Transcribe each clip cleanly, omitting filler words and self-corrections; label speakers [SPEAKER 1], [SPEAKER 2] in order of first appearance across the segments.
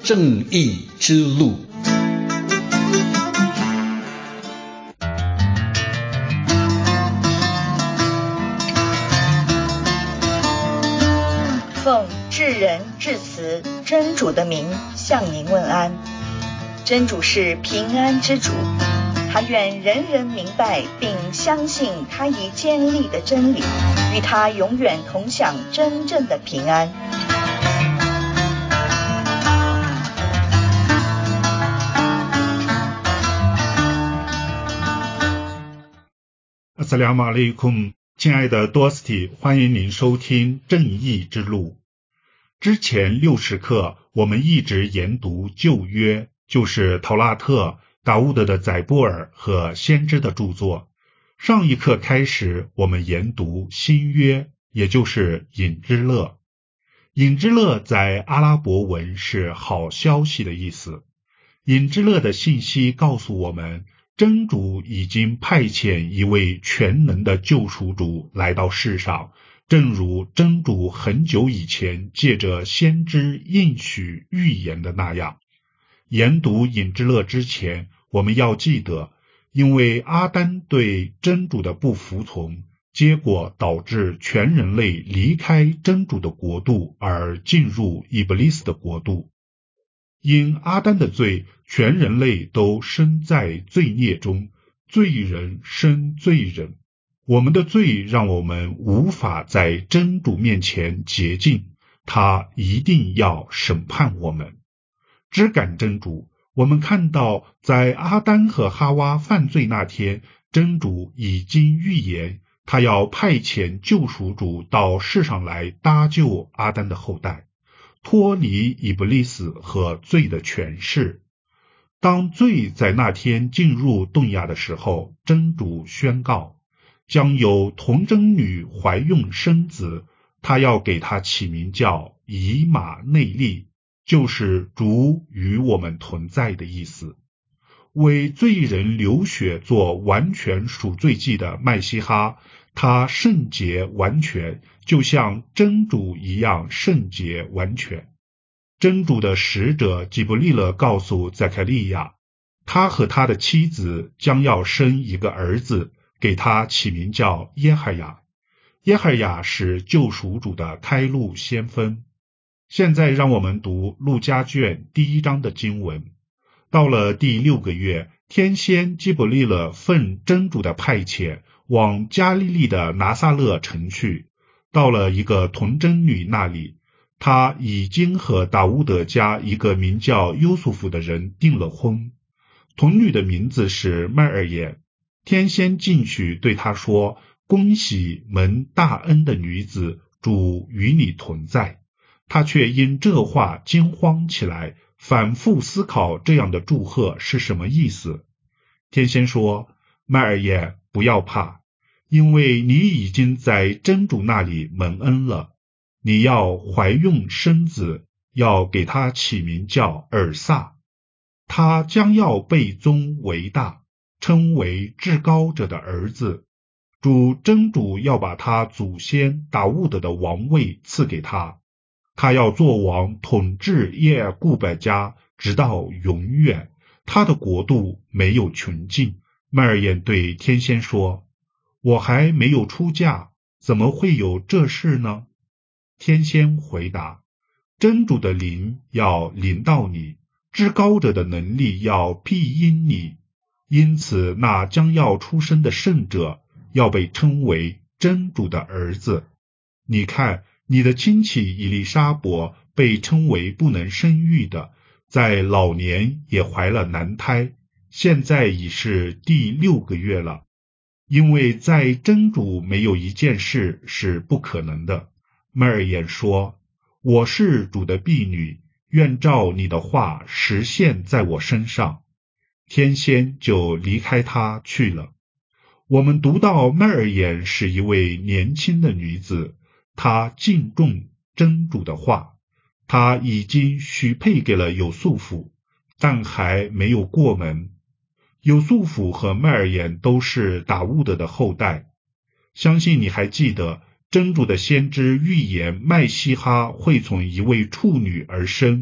[SPEAKER 1] 正义之路。
[SPEAKER 2] 奉至仁至慈真主的名向您问安。真主是平安之主，他愿人人明白并相信他已建立的真理，与他永远同享真正的平安。
[SPEAKER 3] 阿斯拉马利库，亲爱的多斯蒂，欢迎您收听正义之路。之前60课我们一直研读旧约，就是陶拉特、达乌德的载波尔和先知的著作。上一课开始我们研读新约，也就是隐之乐。隐之乐在阿拉伯文是好消息的意思。隐之乐的信息告诉我们，真主已经派遣一位全能的救赎主来到世上，正如真主很久以前借着先知应许预言的那样。研读隐之乐之前，我们要记得，因为阿丹对真主的不服从，结果导致全人类离开真主的国度而进入伊布利斯的国度。因阿丹的罪，全人类都身在罪孽中，罪人生罪人。我们的罪让我们无法在真主面前洁净，他一定要审判我们。只感真主，我们看到在阿丹和哈娃犯罪那天，真主已经预言，他要派遣救赎主到世上来搭救阿丹的后代，脱离伊布利斯和罪的权势。当罪在那天进入顿亚的时候，真主宣告，将有童贞女怀孕生子，他要给他起名叫以马内利，就是主与我们同在的意思。为罪人流血做完全赎罪祭的麦西哈，他圣洁完全，就像真主一样圣洁完全。真主的使者吉布利勒告诉载凯利亚，他和他的妻子将要生一个儿子，给他起名叫耶海亚。耶海亚是救赎主的开路先锋。现在让我们读路加卷第1章的经文。到了第6个月，天仙基布利勒奉真主的派遣，往加利利的拿撒勒城去，到了一个童贞女那里，他已经和达乌德家一个名叫优素福的人订了婚。童女的名字是麦尔眼。天仙进去对他说，恭喜蒙大恩的女子，主与你同在。他却因这话惊慌起来，反复思考这样的祝贺是什么意思。天仙说，麦尔眼，不要怕，因为你已经在真主那里蒙恩了。你要怀孕生子，要给他起名叫尔撒。他将要被尊为大，称为至高者的儿子。真主要把他祖先达乌德的王位赐给他，他要做王，统治耶尔顾百家，直到永远。他的国度没有穷尽。麦尔眼对天仙说，我还没有出嫁，怎么会有这事呢？天仙回答，真主的灵要临到你，至高者的能力要庇荫你，因此那将要出生的圣者要被称为真主的儿子。你看，你的亲戚以利沙伯被称为不能生育的，在老年也怀了男胎，现在已是第6个月了。因为在真主没有一件事是不可能的。麦尔眼说，我是主的婢女，愿照你的话实现在我身上。天仙就离开他去了。我们读到麦尔眼是一位年轻的女子，她敬重真主的话，她已经许配给了有素府，但还没有过门。有素府和麦尔眼都是达乌德的后代。相信你还记得，真主的先知预言麦西哈会从一位处女而生，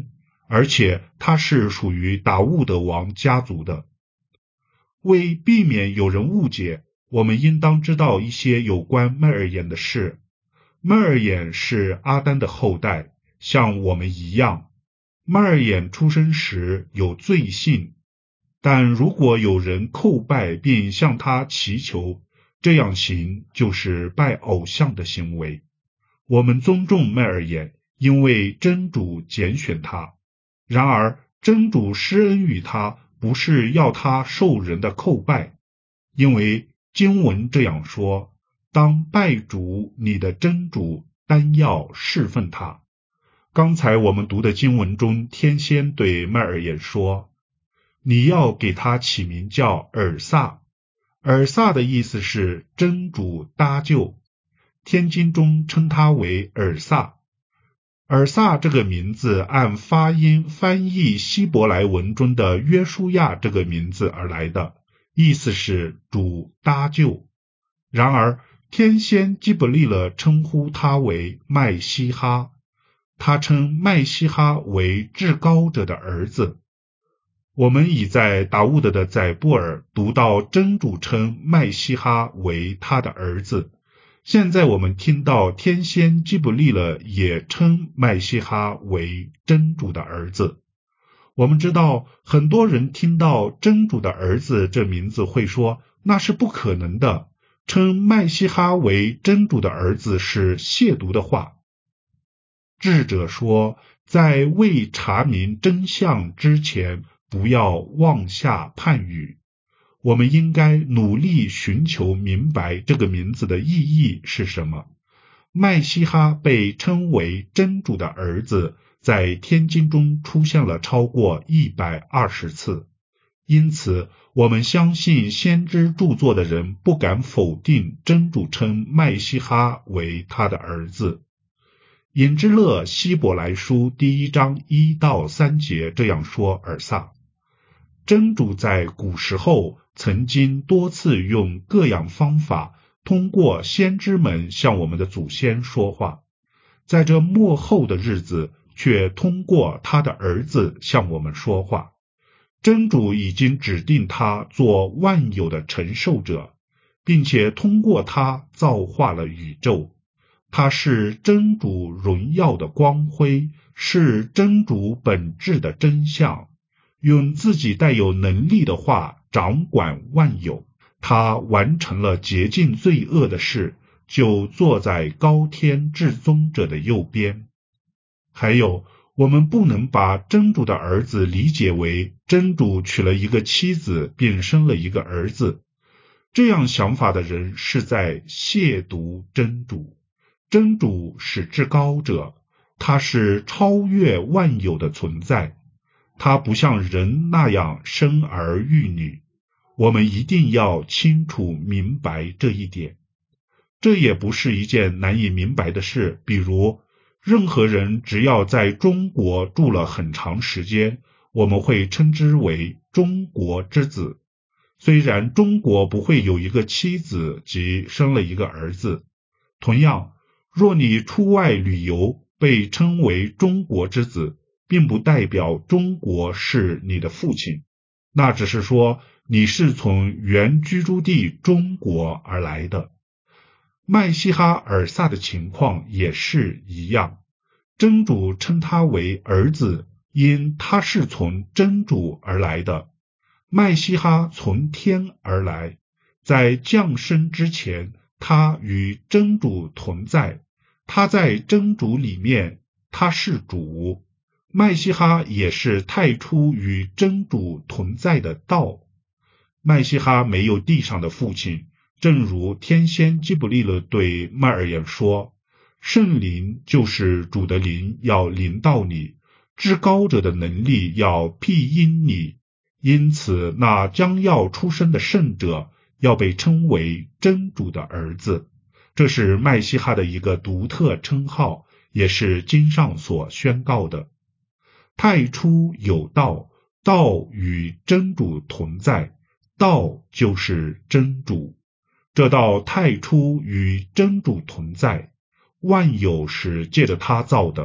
[SPEAKER 3] 而且他是属于达悟德王家族的。为避免有人误解，我们应当知道一些有关麦尔衍的事。麦尔衍是阿丹的后代，像我们一样。麦尔衍出生时有罪性，但如果有人叩拜并向他祈求，这样行就是拜偶像的行为。我们尊重麦尔衍，因为真主拣选他。然而真主施恩于他，不是要他受人的叩拜，因为经文这样说：当拜主你的真主，单要侍奉他。刚才我们读的经文中，天仙对麦尔衍说，你要给他起名叫尔萨。尔萨的意思是真主搭救，天经中称他为尔萨。尔萨这个名字按发音翻译希伯来文中的约书亚这个名字而来的，意思是主搭救。然而天仙基卜利勒称呼他为麦西哈，他称麦西哈为至高者的儿子。我们已在达悟德的载布尔读到真主称麦西哈为他的儿子，现在我们听到天仙基卜利勒也称麦西哈为真主的儿子。我们知道很多人听到真主的儿子这名字会说，那是不可能的，称麦西哈为真主的儿子是亵渎的话。智者说，在未查明真相之前，不要妄下判语。我们应该努力寻求明白这个名字的意义是什么。麦西哈被称为真主的儿子，在天经中出现了超过120次，因此我们相信先知著作的人不敢否定真主称麦西哈为他的儿子。引之勒希伯来书1章1到3节这样说尔萨，真主在古时候曾经多次用各样方法通过先知们向我们的祖先说话，在这末后的日子却通过他的儿子向我们说话。真主已经指定他做万有的承受者，并且通过他造化了宇宙。他是真主荣耀的光辉，是真主本质的真相，用自己带有能力的话掌管万有。他完成了洁净罪恶的事，就坐在高天至宗者的右边。还有，我们不能把真主的儿子理解为真主娶了一个妻子并生了一个儿子，这样想法的人是在亵渎真主。真主是至高者，他是超越万有的存在，他不像人那样生儿育女。我们一定要清楚明白这一点。这也不是一件难以明白的事，比如任何人只要在中国住了很长时间，我们会称之为中国之子。虽然中国不会有一个妻子及生了一个儿子，同样若你出外旅游被称为中国之子，并不代表中国是你的父亲，那只是说你是从原居住地中国而来的。麦西哈尔萨的情况也是一样，真主称他为儿子，因他是从真主而来的。麦西哈从天而来，在降生之前，他与真主同在，他在真主里面，他是主。麦西哈也是太初与真主同在的道。麦西哈没有地上的父亲，正如天仙基卜利勒对麦尔衍说，圣灵就是主的灵要临到你，至高者的能力要庇荫你，因此那将要出生的圣者要被称为真主的儿子。这是麦西哈的一个独特称号，也是经上所宣告的。太初有道，道与真主同在，道就是真主。这道太初与真主同在，万有是借着他造的，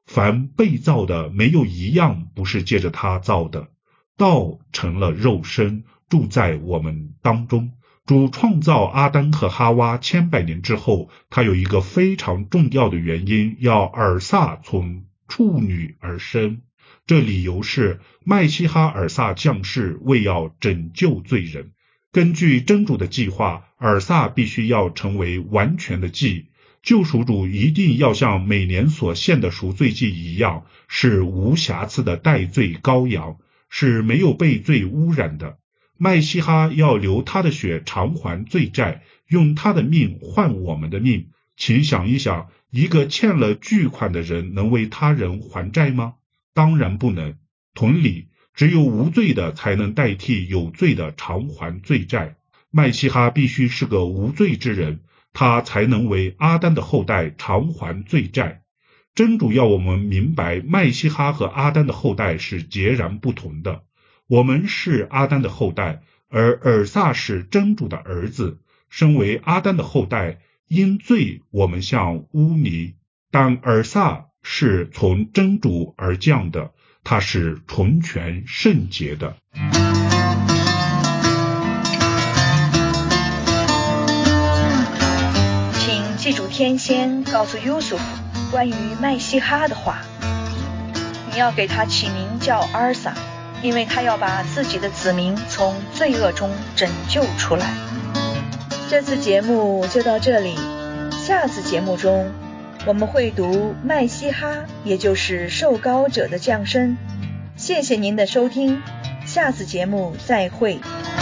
[SPEAKER 3] 凡被造的没有一样不是借着他造的，道成了肉身，住在我们当中。主创造阿丹和哈娃千百年之后，他有一个非常重要的原因，要尔撒从处女而生。这理由是麦西哈尔撒降世为要拯救罪人。根据真主的计划，尔撒必须要成为完全的祭，救赎主一定要像每年所献的赎罪祭一样，是无瑕疵的代罪羔羊，是没有被罪污染的。麦西哈要流他的血偿还罪债，用他的命换我们的命。请想一想，一个欠了巨款的人能为他人还债吗？当然不能。同理，只有无罪的才能代替有罪的偿还罪债。麦西哈必须是个无罪之人，他才能为阿丹的后代偿还罪债。真主要我们明白，麦西哈和阿丹的后代是截然不同的。我们是阿丹的后代，而尔撒是真主的儿子。身为阿丹的后代，因罪我们像污泥，但尔撒是从真主而降的，他是纯全圣洁的。
[SPEAKER 2] 请记住天仙告诉优素夫关于麦西哈的话，你要给他起名叫阿尔撒，因为他要把自己的子民从罪恶中拯救出来。这次节目就到这里，下次节目中我们会读麦西哈，也就是受膏者的降生。谢谢您的收听，下次节目再会。